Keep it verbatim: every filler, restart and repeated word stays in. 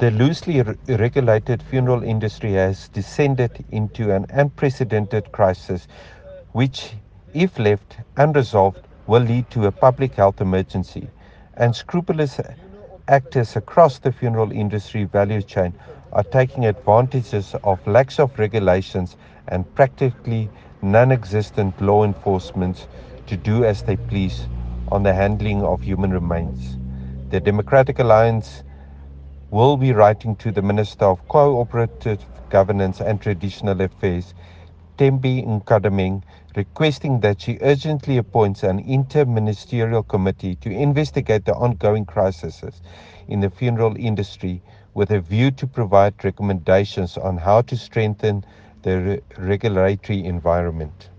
The loosely re- regulated funeral industry has descended into an unprecedented crisis, which, if left unresolved, will lead to a public health emergency. And scrupulous actors across the funeral industry value chain are taking advantages of lack of regulations and practically non existent law enforcement to do as they please on the handling of human remains. The Democratic Alliance will be writing to the Minister of Cooperative Governance and Traditional Affairs, Tembi Nkadaming, requesting that she urgently appoints an inter-ministerial committee to investigate the ongoing crises in the funeral industry with a view to provide recommendations on how to strengthen the re- regulatory environment.